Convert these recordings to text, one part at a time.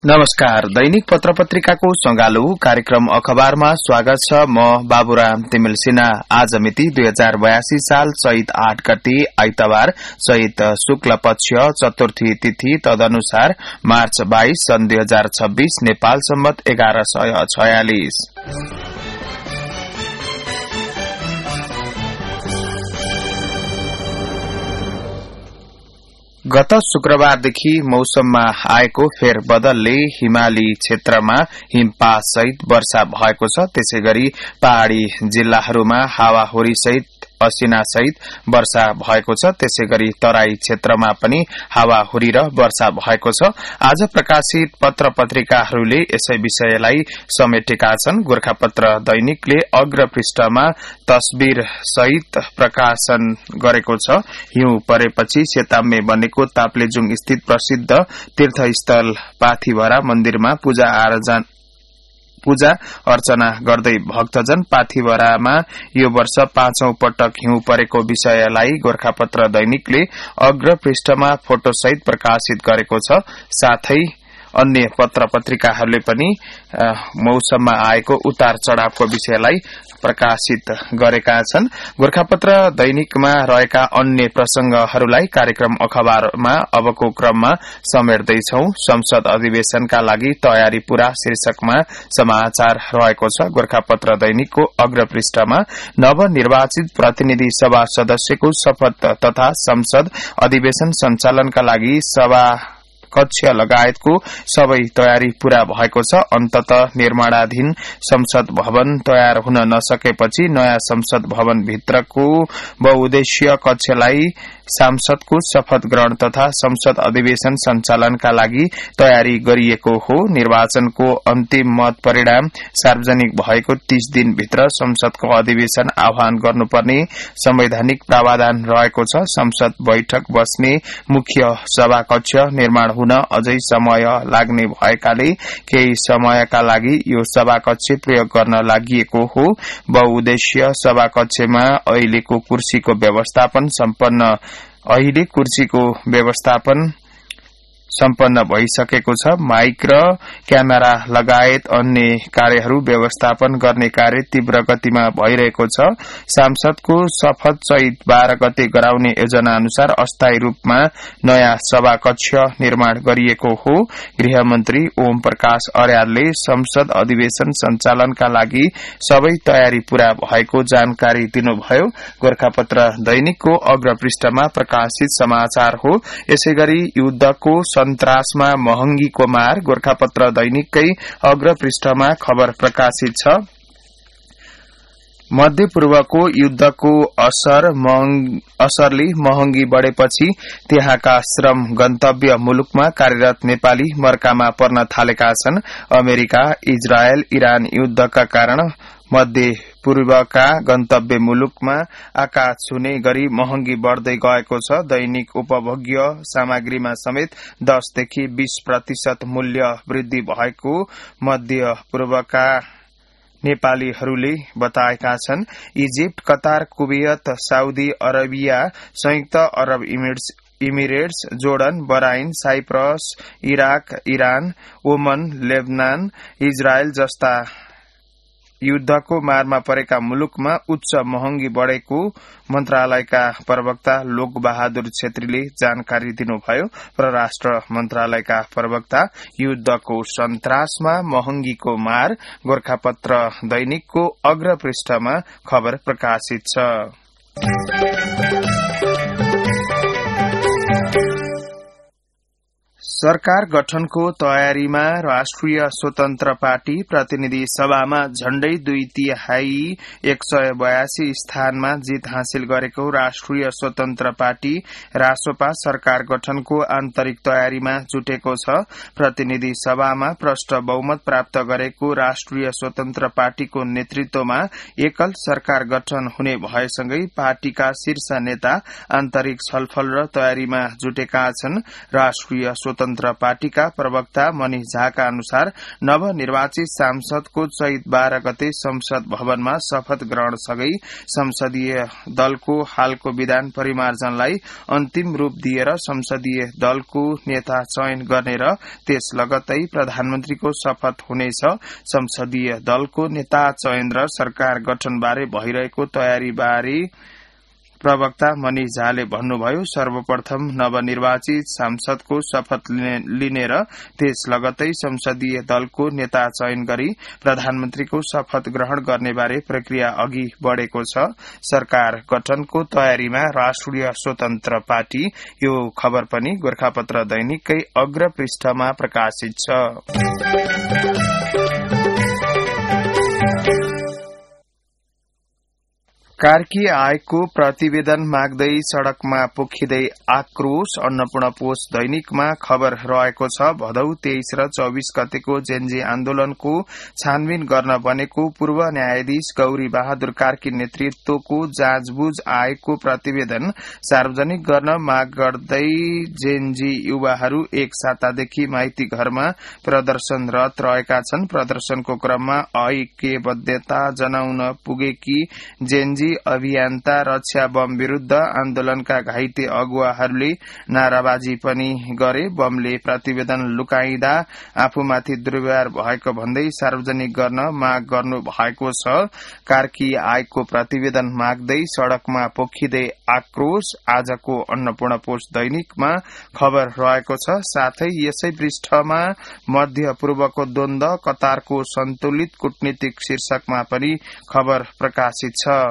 नमस्कार। दैनिक पत्र पत्रिकाको संगालो कार्यक्रम अखबारमा स्वागत छ। म बाबुराम तिमिल सिन्हा। आज मिति 2082 साल चैत 8 गते आइतबार, चैत शुक्ल पक्ष चतुर्थी तिथि तदनुसार मार्च 22 सन् 2026 नेपाल सम्मत 1146। गत शुक्रबारदेखि मौसममा आएको फेरबदलले हिमाली क्षेत्रमा हिमपात सहित वर्षा भएको छ। त्यसैगरी पहाड़ी जिल्लाहरूमा हावाहुरी सहित असिना सहित वर्षा भएको छ। त्यसैगरी तराई क्षेत्रमा पनि हावाहुरी र वर्षा भएको छ। आज प्रकाशित पत्र पत्रिकाहरूले यसै विषयलाई समेटेका छन्। गोरखापत्र दैनिकले अग्र पृष्ठमा तस्बिर सहित प्रकाशन गरेको छ। हिउँ परेपछि सेताममे बनेको ताप्लेजुङ स्थित प्रसिद्ध तीर्थस्थल पाथिभरा मन्दिरमा पूजा अर्चना गर्दै भक्तजन पाथिभरामा यो वर्ष 5औं पटक हिउँ परेको विषयलाई गोरखापत्र दैनिकले अग्र पृष्ठमा फोटोसहित प्रकाशित गरेको छ। साथै अन्य पत्र पत्रिकाहरूले पनि मौसममा आएको उतार चढ़ावको विषयलाई प्रकाशित गरेका छन्। गोरखापत्र दैनिकमा रहेका अन्य प्रसंगहरूलाई कार्यक्रम अखबारमा अबको क्रममा समेट्दैछौ। संसद अधिवेशनका लागि तयारी पूरा शीर्षकमा समाचार रहेको छ। गोरखापत्र दैनिकको अग्र पृष्ठमा नवनिर्वाचित प्रतिनिधि सभा सदस्यको शपथ तथा संसद अधिवेशन सञ्चालनका लागि सभा कक्ष लगायतको सबै तयारी पूरा भएको छ। अन्ततः निर्माणाधीन संसद भवन तयार हुन नसकेपछि नयाँ संसद भवन भित्रको बहुउद्देश्य कक्षलाई सांसदको शपथ ग्रहण तथा संसद अधिवेशन सञ्चालनका लागि तयारी गरिएको हो। निर्वाचनको अन्तिम मत परिणाम सार्वजनिक भएको 30 दिनभित्र संसदको अधिवेशन आह्वान गर्नुपर्ने संवैधानिक प्रावधान रहेको छ। संसद बैठक बस्ने मुख्य सभा कक्ष निर्माण हुन अझै समय लाग्ने भएकाले केही समयका लागि यो सभा कक्ष प्रयोग गर्न लागिएको हो। बहुउद्देश्य सभा कक्षमा अहिलेको कुर्सीको व्यवस्थापन सम्पन्न भइसकेको छ। माइक र क्यामेरा लगायत अन्य कार्यहरू व्यवस्थापन गर्ने कार्य तीव्र गतिमा भइरहेको छ। सांसदको शपथ चैत 12 गते गराउने योजना अनुसार अस्थायी रूपमा नयाँ सभा कक्ष निर्माण गरिएको हो। गृहमन्त्री ओम प्रकाश अर्यालले संसद अधिवेशन सञ्चालनका लागि सबै तयारी पूरा भएको जानकारी दिनुभयो। गोरखापत्र दैनिकको अग्र पृष्ठमा प्रकाशित समाचार हो। यसैगरी युद्धको सन्तासमा महँगीको मार गोरखापत्र दैनिककै अग्र पृष्ठमा खबर प्रकाशित छ। मध्यपूर्वको युद्धको असरले महँगी बढ़ेपछि त्यहाँका श्रम गन्तव्य मुलुकमा कार्यरत नेपाली मर्कामा पर्न थालेका छन्। अमेरिका, इजरायल, इरान युद्धका कारण मध्य पूर्वका गन्तव्य मुलुकमा आकाश छुने गरी महँगी बढ़दै गएको छ। दैनिक उपभोग्य सामग्रीमा समेत 10 देखि 20% मूल्य वृद्धि भएको मध्य पूर्वका नेपालीहरूले बताएका छन्। Egypt, Qatar, Kuwait, Saudi Arabia, संयुक्त Arab Emirates, Jordan, Bahrain, Cyprus, Iraq, Iran, Oman, Lebanon, Israel जस्ता युद्धको मारमा परेका मुलुकमा उच्च महँगी बढ़ेको मन्त्रालयका प्रवक्ता लोक बहादुर छेत्रीले जानकारी दिनुभयो। परराष्ट्र मन्त्रालयका प्रवक्ता युद्धको सन्तासमा महँगीको मार गोरखापत्र दैनिकको अग्र पृष्ठमा खबर प्रकाशित छ। सरकार गठनको तयारीमा राष्ट्रिय स्वतन्त्र पार्टी प्रतिनिधि सभामा झण्डै 2/3 182 स्थानमा जित हासिल गरेको राष्ट्रिय स्वतन्त्र पार्टी रासोपा सरकार गठनको आन्तरिक तयारीमा जुटेको छ। प्रतिनिधि सभामा प्रष्ट बहुमत प्राप्त गरेको राष्ट्रिय स्वतन्त्र पार्टीको नेतृत्वमा एकल सरकार गठन हुने भएसँगै पार्टीका शीर्ष नेता आन्तरिक छलफल र तयारीमा जुटेका छन्। राष्ट्रिय स्वतन्त्र स्वतन्त्र पार्टीका प्रवक्ता मनिष झाका अनुसार नवनिर्वाचित सांसदको चैत 12 गते संसद भवनमा शपथ ग्रहण सँगै संसदीय दलको हालको विधान परिमार्जनलाई अन्तिम रूप दिएर संसदीय दलको नेता चयन गर्ने र त्यस लगत्तै प्रधानमन्त्रीको शपथ हुनेछ। संसदीय दलको नेता चयन र सरकार गठनबारे भइरहेको तयारीबारे प्रवक्ता मनिष झाले भन्नुभयो, सर्वप्रथम नवनिर्वाचित सांसदको शपथ लिने र त्यस लगत्तै संसदीय दलको नेता चयन गरी प्रधानमन्त्रीको शपथ ग्रहण गर्नेबारे प्रक्रिया अघि बढ़ेको छ। सरकार गठनको तयारीमा राष्ट्रिय स्वतन्त्र पार्टी। यो खबर पनि गोरखापत्र दैनिककै अग्र पृष्ठमा प्रकाशित छ। कार्की आएको प्रतिवेदन माग्दै सड़कमा पोखिँदै आक्रोश, अन्नपूर्ण पोस्ट दैनिकमा खबर रहेको छ। भदौ 23 र 24 गतेको जेनजी आन्दोलनको छानबिन गर्न बनेको पूर्व न्यायाधीश गौरी बहादुर कार्की नेतृत्वको जाँचबुझ आएको प्रतिवेदन सार्वजनिक गर्न माग गर्दै जेनजी युवाहरू एक सातादेखि माइती घरमा प्रदर्शनरत रहेका छन्। प्रदर्शनको क्रममा ऐक्यबद्धता जनाउन पुगेकी जेनजी अभियन्ता रक्षा बम विरूद्ध आन्दोलनका घाइते अगुवाहरूले नाराबाजी पनि गरे। बमले प्रतिवेदन लुकाइँदा आफूमाथि दुर्व्यवहार भएको भन्दै सार्वजनिक गर्न माग गर्नु भएको छ। कार्की आएको प्रतिवेदन माग्दै सड़कमा पोखिँदै आक्रोश आजको अन्नपूर्ण पोस्ट दैनिकमा खबर रहेको छ। साथै यसै पृष्ठमा मध्य पूर्वको द्वन्द कतारको सन्तुलित कूटनीतिक शीर्षकमा पनि खबर प्रकाशित छ।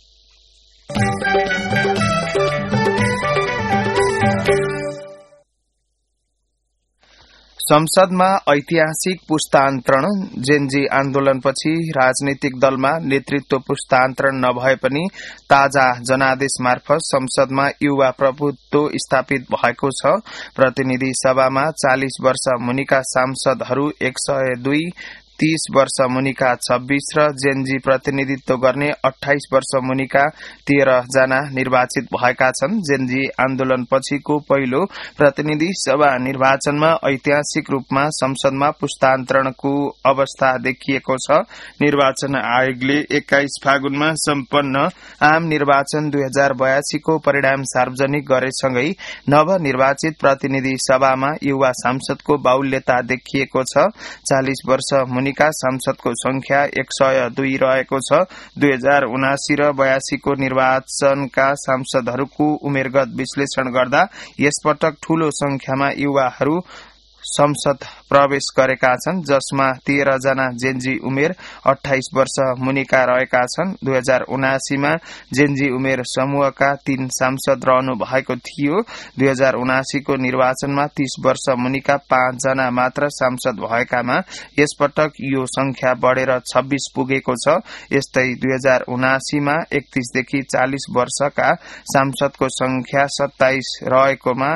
संसदमा ऐतिहासिक पुस्तान्तरण। जेनजी आन्दोलनपछि राजनीतिक दलमा नेतृत्व पुस्तान्तरण नभए पनि ताजा जनादेश मार्फत संसदमा युवा प्रभुत्व स्थापित भएको छ। प्रतिनिधि सभामा 40 वर्ष मुनिका सांसदहरू 102, 30 वर्ष मुनिका 26 र जेनजी प्रतिनिधित्व गर्ने 28 वर्ष मुनिका 13 जना निर्वाचित भएका छन्। जेनजी आन्दोलनपछिको पहिलो प्रतिनिधि सभा निर्वाचनमा ऐतिहासिक रूपमा संसदमा पुस्तान्तरणको अवस्था देखिएको छ। निर्वाचन आयोगले 21 फागुनमा सम्पन्न आम निर्वाचन 2082 को परिणाम सार्वजनिक गरेसँगै नवनिर्वाचित प्रतिनिधि सभामा युवा सांसदको बाहुल्यता देखिएको छ। 40 वर्ष मुनिका सांसदको संख्या 102 रहेको छ। 2079 र 82 को निर्वाचनका सांसदहरूको उमेरगत विश्लेषण गर्दा यसपटक ठूलो संख्यामा युवाहरू संसद प्रवेश गरेका छन्, जसमा 13 जना जेनजी उमेर 28 वर्ष मुनिका रहेका छन्। 2079 मा जेनजी उमेर समूहका 3 सांसद रहनु भएको थियो। 2079 को निर्वाचनमा 30 वर्ष मुनिका 5 जना मात्र सांसद भएकामा यसपटक यो संख्या बढ़ेर 26 पुगेको छ। यस्तै 2079 मा 31 देखि 40 वर्षका सांसदको संख्या 27 रहेकोमा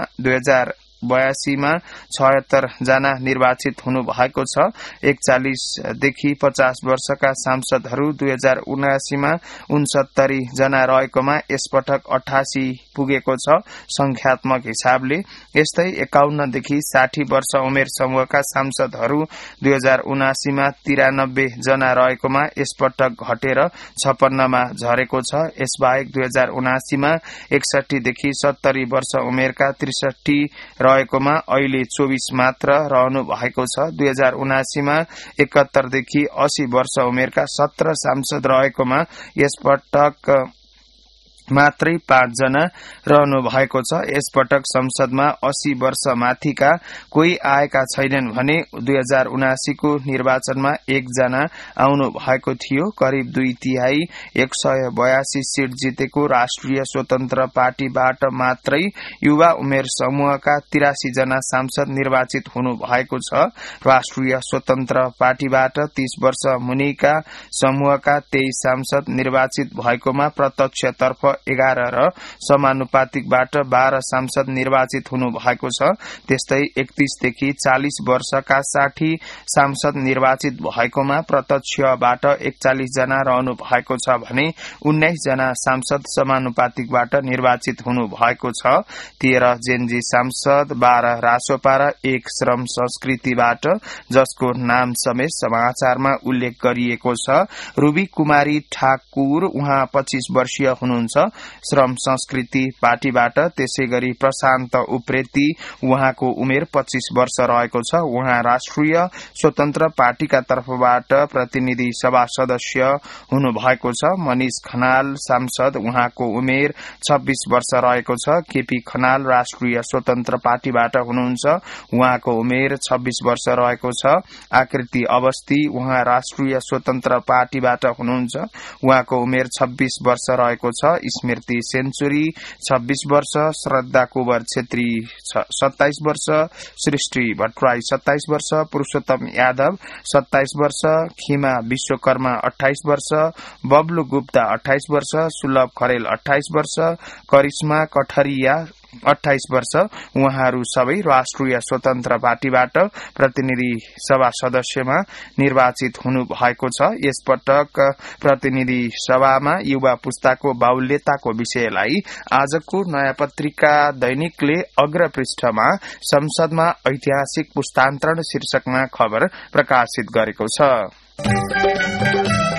2082 मा 76 जना निर्वाचित हुनु भएको छ। 41 देखि 50 वर्षका सांसदहरू 2079 मा 69 जना रहेकोमा यसपटक 88 पुगेको छ संख्यात्मक हिसाबले। यस्तै 51 देखि 60 वर्ष उमेर समूहका सांसदहरू 2079 मा 93 जना रहेकोमा यसपटक घटेर 56 मा झरेको छ। यसबाहेक 2079 मा 61 देखि 70 वर्ष उमेरका 63 रहेकोमा अहिले 24 मात्र रहनु भएको छ। 2079 मा 71 देखि 80 वर्ष उमेरका 17 सांसद रहेकोमा यसपटक मात्रै 5 जना रहनु भएको छ। यसपटक संसदमा 80 वर्ष माथिका कोही आएका छैनन् भने 2079 को निर्वाचनमा 1 जना आउनु भएको थियो। करिब 2/3 182 सीट जितेको राष्ट्रिय स्वतन्त्र पार्टीबाट मात्रै युवा उमेर समूहका 83 जना सांसद निर्वाचित हुनु भएको छ। राष्ट्रिय स्वतन्त्र पार्टीबाट 30 वर्ष मुनिका समूहका 23 सांसद निर्वाचित भएकोमा प्रत्यक्षतर्फ 11 र समानुपातिकबाट 12 सांसद निर्वाचित हुनु भएको छ। त्यस्तै 31 देखि 40 वर्षका 60 सांसद निर्वाचित भएकोमा प्रत्यक्षबाट 41 जना रहनु भएको छ भने 19 जना सांसद समानुपातिकबाट निर्वाचित हुनु भएको छ। 13 जेनजी सांसद, 12 रासोपा र 1 श्रम संस्कृतिबाट, जसको नाम समेत समाचारमा उल्लेख गरिएको छ। रूबी कुमारी ठाकुर, उहाँ 25 वर्षीय हुनुहुन्छ, श्रम संस्कृति पार्टीबाट। त्यसैगरी प्रशान्त उप्रेती, उहाँको उमेर 25 वर्ष रहेको छ। उहाँ राष्ट्रिय स्वतन्त्र पार्टीका तर्फबाट प्रतिनिधि सभा सदस्य हुनु भएको छ। मनिष खनाल सांसद, उहाँको उमेर 26 वर्ष रहेको छ। केपी खनाल राष्ट्रिय स्वतन्त्र पार्टीबाट हुनुहुन्छ, उहाँको उमेर 26 वर्ष रहेको छ। आकृति अवस्थी, उहाँ राष्ट्रिय स्वतन्त्र पार्टीबाट हुनुहुन्छ, उहाँको उमेर 26 वर्ष रहेको छ। स्मृति सेन्चुरी 26 वर्ष, श्रद्धा कुवर छेत्री 27 वर्ष, सृष्टि भट्टराई 27 वर्ष, पुरुषोत्तम यादव 27 वर्ष, खिमा विश्वकर्मा 28 वर्ष, बब्लु गुप्ता 28 वर्ष, सुलभ खरेल 28 वर्ष, करिश्मा कठरिया 28 वर्ष। उहाँहरू सबै राष्ट्रिय स्वतन्त्र पार्टीबाट प्रतिनिधि सभा सदस्यमा निर्वाचित हुनु भएको छ। यसपटक प्रतिनिधि सभामा युवा पुस्ताको बाहुल्यताको विषयलाई आजको नयाँ पत्रिका दैनिकले अग्र पृष्ठमा संसदमा ऐतिहासिक पुस्तान्तरण शीर्षकमा खबर प्रकाशित गरेको छ।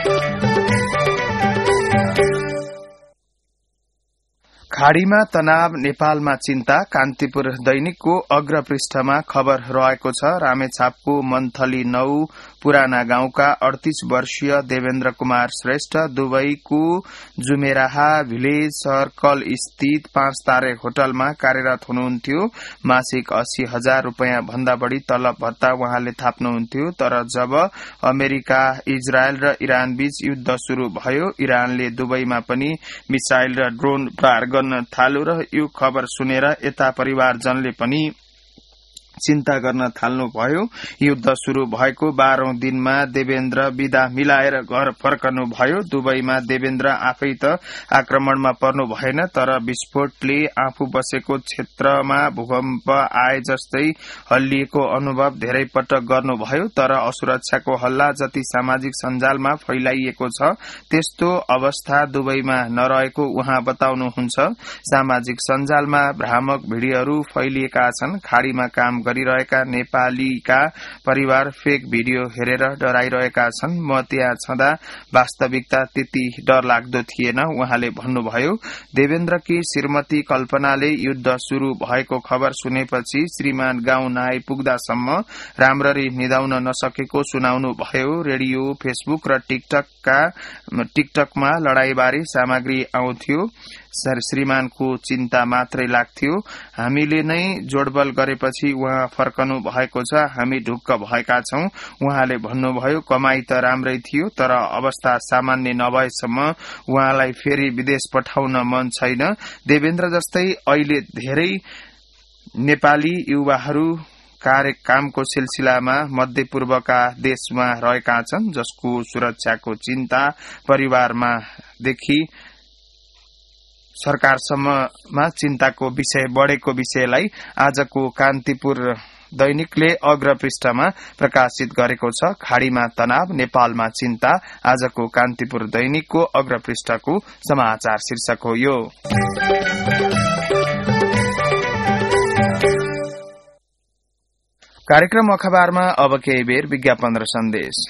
खाड़ीमा तनाव, नेपालमा चिन्ता, कान्तिपुर दैनिकको अग्र पृष्ठमा खबर रहेको छ। रामेछापको मन्थली 9 पुराना गाउँका 38 वर्षीय देवेन्द्र कुमार श्रेष्ठ दुबईको जुमेराहा भिलेज सर्कल स्थित 5 तारे होटलमा कार्यरत हुनुहुन्थ्यो। मासिक 80,000 रूपैयाँ भन्दा बढ़ी तलब भत्ता उहाँले थाप्नुहुन्थ्यो। तर जब अमेरिका, इजरायल र इरान बीच युद्ध शुरू भयो, इरानले दुबईमा पनि मिसाइल र ड्रोन प्रहार गर्न थाल्यो र यो खबर सुनेर यता परिवारजनले पनि चिन्ता गर्न थाल्नुभयो। युद्ध शुरू भएको 12औं दिनमा देवेन्द्र विदा मिलाएर घर फर्कनुभयो। दुबईमा देवेन्द्र आफै त आक्रमणमा पर्नु भएन, तर विस्फोटले आफू बसेको क्षेत्रमा भूकम्प आए जस्तै हल्लिएको अनुभव धेरै पटक गर्नुभयो। तर असुरक्षाको हल्ला जति सामाजिक सञ्जालमा फैलाइएको छ, त्यस्तो अवस्था दुबईमा नरहेको उहाँ बताउनुहुन्छ। सामाजिक सञ्जालमा भ्रामक भिडियोहरू फैलिएका छन्। खाड़ीमा काम गरिरहेका नेपालीका परिवार फेक भिडियो हेरेर डराइरहेका छन्। म त्यहाँ छँदा वास्तविकता त्यति डरलाग्दो थिएन, उहाँले भन्नुभयो। देवेन्द्रकी श्रीमती कल्पनाले युद्ध शुरू भएको खबर सुनेपछि श्रीमान गाउँ नआइपुग्दासम्म राम्ररी निदाउन नसकेको सुनाउनु भयो। रेडियो, फेसबुक र टिकटकमा लड़ाईबारे सामग्री आउँथ्यो। श्रीमानको चिन्ता मात्रै लाग्थ्यो। हामीले नै जोडबल गरेपछि उहाँ फर्कनु भएको छ, हामी ढुक्क भएका छौं, उहाँले भन्नुभयो। कमाई त राम्रै थियो, तर अवस्था सामान्य नभएसम्म उहाँलाई फेरि विदेश पठाउन मन छैन। देवेन्द्र जस्तै अहिले धेरै नेपाली युवाहरू कार्यकामको सिलसिलामा मध्यपूर्वका देशमा रहेका छन्, जसको सुरक्षाको चिन्ता परिवारमा देखि सरकारसम्ममा चिन्ताको विषय बढ़ेको विषयलाई आजको कान्तिपुर दैनिकले अग्र पृष्ठमा प्रकाशित गरेको छ। खाड़ीमा तनाव, नेपालमा चिन्ता, आजको कान्तिपुर दैनिकको अग्र पृष्ठको समाचार शीर्षक हो यो। कार्यक्रम अखबारमा अब केही बेर विज्ञापन र सन्देश।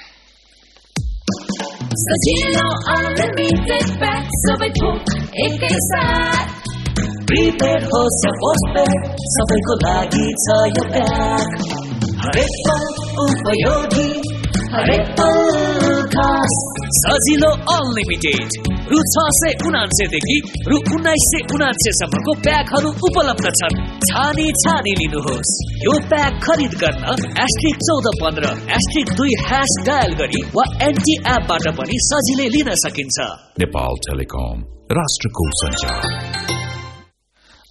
सजिलो अनलिमिटेड प्याक सबै थोक एकैसाथ, प्रिपेड होस् या पोस्टपेड सबैको लागि छ यो प्याक। हरेक पल उपयोगी, हरेक पल खास। सजिलो अनलिमिटेड रु 679 देखि रु 1979 सम्मको प्याकहरू उपलब्ध छन्। छानी लिनुहोस्। यो प्याक खरिद गर्न *1415 *2# डायल गरी वा एनटी एपबाट पनि सजिलै लिन सकिन्छ। नेपाल टेलिकम, राष्ट्रको सञ्चार।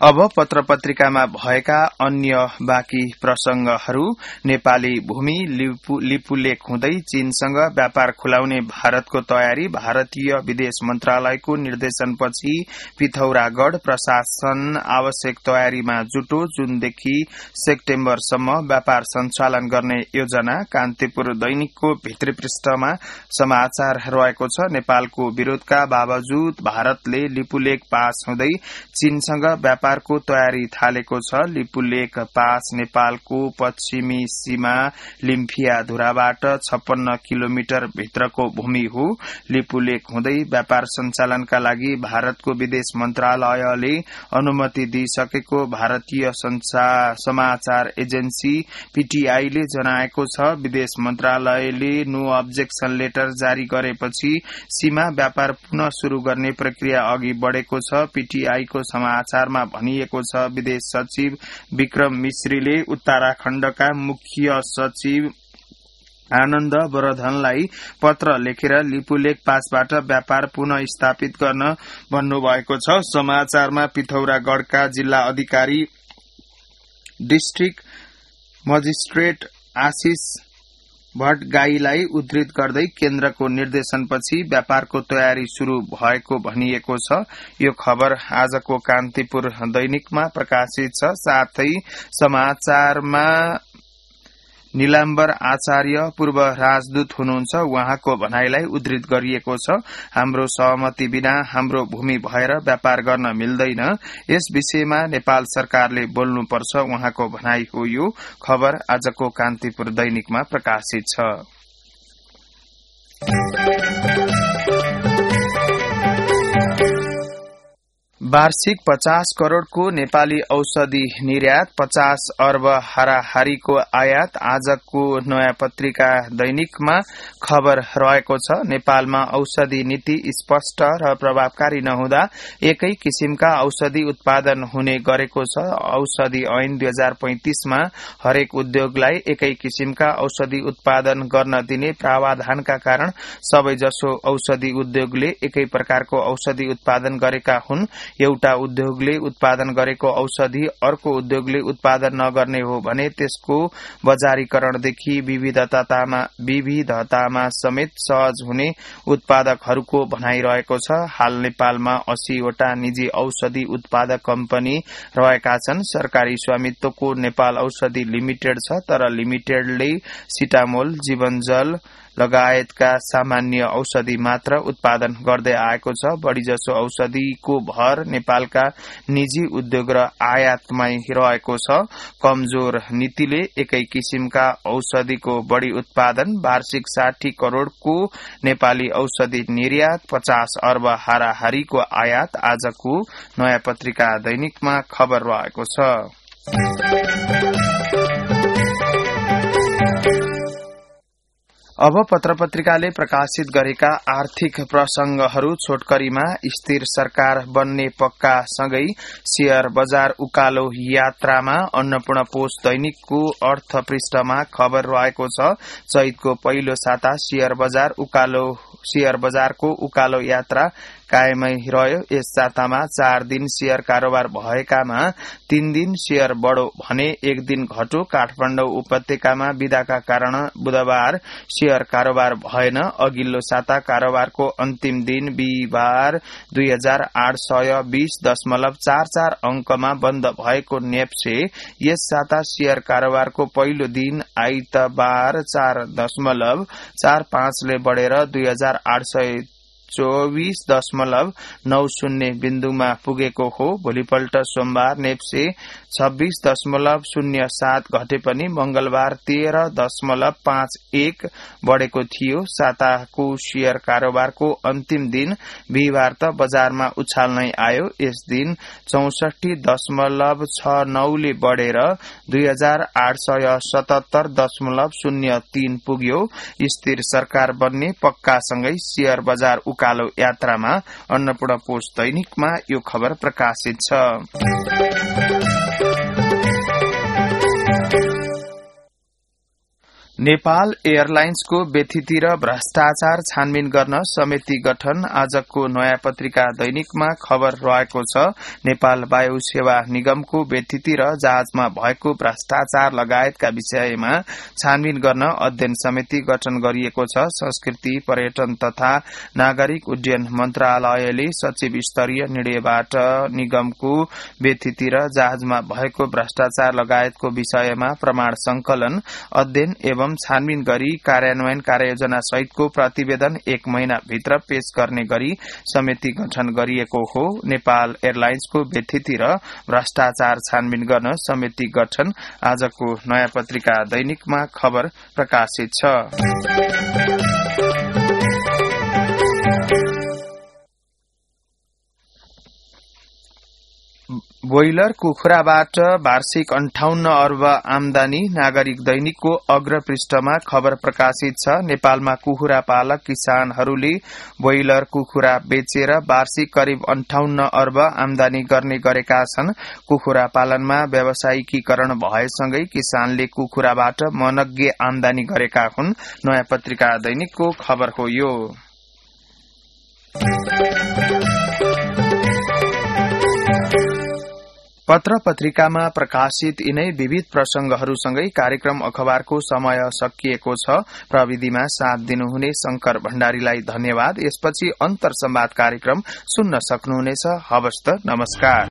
अब पत्र-पत्रिकामा भएका अन्य बाँकी प्रसंगहरू। नेपाली भूमि लिपुलेख हुँदै चीनसँग व्यापार खुलाउने भारतको तयारी। भारतीय विदेश मन्त्रालयको निर्देशनपछि पिथौरागढ़ प्रशासन आवश्यक तयारीमा जुटो। जुनदेखि सेप्टेम्बरसम्म व्यापार सञ्चालन गर्ने योजना। कान्तिपुर दैनिकको भित्री पृष्ठमा समाचार रहेको छ। नेपालको विरोधका बावजुद भारतले लिपुलेख पास हुँदै चीनसँग व्यापार को तयारी थालेको छ। लिपुलेख पास नेपालको पश्चिमी सीमा लिम्फियाधुराबाट 56 किलोमिटर भित्रको भूमि हो। लिपुलेख हुँदै व्यापार सञ्चालनका लागि भारतको विदेश मन्त्रालयले अनुमति दिइसकेको भारतीय समाचार एजेन्सी पीटीआईले जनाएको छ। विदेश मन्त्रालयले नो अब्जेक्सन लेटर जारी गरेपछि सीमा व्यापार पुनः शुरू गर्ने प्रक्रिया अघि बढ़ेको छ। पीटीआईको समाचारमा भनिएको छ। विदेश सचिव विक्रम मिश्रीले उत्तराखण्डका मुख्य सचिव आनन्द वर्धनलाई पत्र लेखेर लिपुलेख पासबाट व्यापार पुनः स्थापित गर्न भन्नुभएको छ। समाचारमा पिथौरागढ़का जिल्ला अधिकारी डिस्ट्रिक्ट मजिस्ट्रेट आशिष भट्टगाईलाई उद्धृत गर्दै केन्द्रको निर्देशनपछि व्यापारको तयारी शुरू भएको भनिएको छ। यो खबर आजको कान्तिपुर दैनिकमा प्रकाशित छ। साथै समाचारमा नीलाम्बर आचार्य पूर्व राजदूत हुनुहुन्छ। उहाँको भनाईलाई उद्धृत गरिएको छ। हाम्रो सहमति बिना हाम्रो भूमि भएर व्यापार गर्न मिल्दैन। यस विषयमा नेपाल सरकारले बोल्नुपर्छ उहाँको भनाई हो। यो खबर आजको कान्तिपुर दैनिकमा प्रकाशित छ। वार्षिक 50 करोड़को नेपाली औषधि निर्यात, 50 अर्ब हाराहारीको आयात आजको नयाँ पत्रिका दैनिकमा खबर रहेको छ। नेपालमा औषधि नीति स्पष्ट र प्रभावकारी नहुँदा एकै किसिमका औषधि उत्पादन हुने गरेको छ। औषधि ऐन 2035 मा हरेक उद्योगलाई एकै किसिमका औषधि उत्पादन गर्न दिने प्रावधानका कारण सबैजसो औषधि उद्योगले एकै प्रकारको औषधि उत्पादन गरेका हुन्। एउटा उद्योगले उत्पादन गरेको औषधि अर्को उद्योगले उत्पादन नगर्ने हो भने त्यसको बजारीकरणदेखि विविधतामा समेत सहज हुने उत्पादकहरूको भनाइरहेको छ। हाल नेपालमा 80 वटा निजी औषधि उत्पादक कम्पनी रहेका छन्। सरकारी स्वामित्वको नेपाल औषधि लिमिटेड छ, तर लिमिटेडले सिटामोल, जीवनजल लगायतका सामान्य औषधि मात्र उत्पादन गर्दै आएको छ। बढ़ीजसो औषधिको भर नेपालका निजी उद्योग र आयातमै रहेको छ। कमजोर नीतिले एकै किसिमका औषधिको बढ़ी उत्पादन, वार्षिक 60 करोड़को नेपाली औषधि निर्यात, 50 अर्ब हाराहारीको आयात आजको नयाँ पत्रिका दैनिकमा खबर रहेको छ। अब पत्र-पत्रिकाले प्रकाशित गरेका आर्थिक प्रसंगहरू छोटकरीमा स्थिर सरकार बन्ने पक्का सँगै शेयर बजार उकालो यात्रामा अन्नपूर्ण पोस्ट दैनिकको अर्थ पृष्ठमा खबर रहेको छ। चैतको पहिलो साता शेयर बजारको उकालो यात्रा कायमै रह्यो। यस सातामा 4 दिन शेयर कारोबार भएकामा 3 दिन शेयर बढो भने 1 दिन घटो। काठमाडौँ उपत्यकामा बिदाका कारण बुधबार शेयर कारोबार भएन। अघिल्लो साता कारोबारको अन्तिम दिन बिहीबार 2820.44 अंकमा बन्द भएको नेप्से यस साता शेयर कारोबारको पहिलो दिन आइतबार 4.45 ले बढेर 2824.90 बिन्दुमा पुगेको हो। भोलिपल्ट सोमबार नेप्से 26.07 घटे पनि मंगलबार 13.51 बढ़ेको थियो। साताको शेयर कारोबारको अन्तिम दिन बिहीबार त बजारमा उछाल नै आयो। यस दिन 64.69 ले बढेर 2877.03 पुग्यो। स्थिर सरकार बन्ने पक्कासँगै शेयर बजार उकालो यात्रामा अन्नपूर्ण पोस्ट दैनिकमा यो खबर प्रकाशित छ। नेपाल एयरलाइन्सको व्यथिति र भ्रष्टाचार छानबिन गर्न समिति गठन आजको नयाँ पत्रिका दैनिकमा खबर रहेको छ। नेपाल वायु सेवा निगमको व्यथिति र जहाजमा भएको भ्रष्टाचार लगायतका विषयमा छानबिन गर्न अध्ययन समिति गठन गरिएको छ। संस्कृति, पर्यटन तथा नागरिक उड्डयन मन्त्रालयले सचिव स्तरीय निर्णयबाट निगमको व्यथिति र जहाजमा भएको भ्रष्टाचार लगायतको विषयमा प्रमाण संकलन, अध्ययन एवं छानबिन गरी कार्यान्वयन कार्ययोजना सहितको प्रतिवेदन 1 महिना भित्र पेश गर्ने गरी समिति गठन गरिएको हो। नेपाल एयरलाइन्सको व्यथिति र भ्रष्टाचार छानबिन गर्न समिति गठन आजको नयाँ पत्रिका दैनिकमा खबर प्रकाशित छ। ब्रोइलर कुखुराबाट वार्षिक 58 अर्ब आमदानी नागरिक दैनिकको अग्रपृष्ठमा खबर प्रकाशित छ। नेपालमा कुखुरा पालक किसानहरूले ब्रोइलर कुखुरा बेचेर वार्षिक करिब 58 अर्ब आमदानी गर्ने गरेका छन्। कुखुरा पालनमा व्यावसायिकीकरण भएसँगै किसानले कुखुराबाट मनग्गे आमदानी गरेका हुन्। नयाँ पत्रिका दैनिकको खबर हो यो। पत्र पत्रिकामा प्रकाशित यिनै विविध प्रसंगहरूसँगै कार्यक्रम अखबारको समय सकिएको छ। प्रविधिमा साथ दिनुहुने शंकर भण्डारीलाई धन्यवाद। यसपछि अन्तर संवाद कार्यक्रम सुन्न सक्नुहुनेछ। हवस् त, नमस्कार।